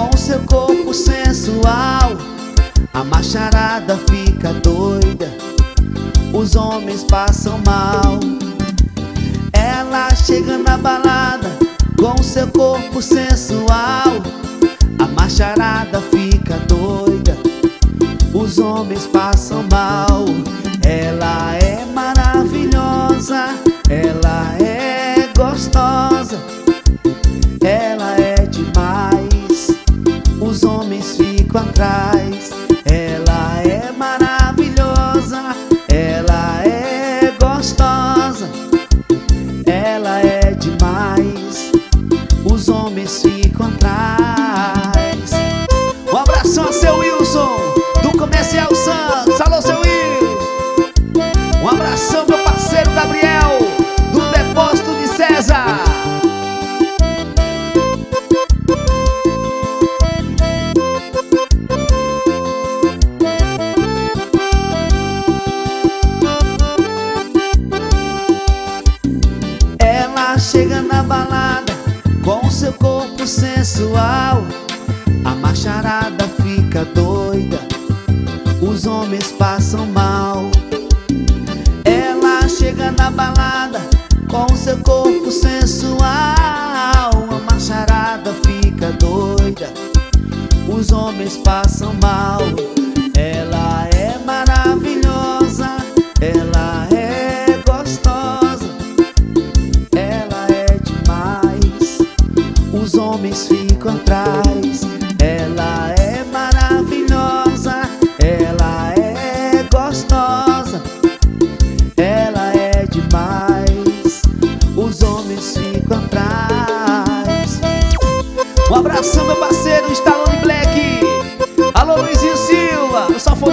Com seu corpo sensual, a macharada fica doida, os homens passam mal. Ela chega na balada com seu corpo sensual, a macharada fica doida, os homens passam mal. Ela é maravilhosa, ela é gostosa, ela é demais, os homens ficam atrás. Ela é maravilhosa, ela é gostosa, ela é demais, os homens ficam atrás. Um abração a seu Wilson, do Comercial Santos. Alô, seu Wilson. Um abração, meu parceiro Gabriel, do Depósito de César. Ela chega na balada com seu corpo sensual, a macharada fica doida, os homens passam mal. Ela chega na balada com seu corpo sensual, a macharada fica doida, os homens passam mal. Ela é maravilhosa, ela é gostosa, ela é demais, os homens ficam atrás. Ela é maravilhosa, ela é gostosa, ela é demais, os homens ficam atrás. Um abração, meu parceiro Stallone Black. Alô, Luizinho Silva, só foi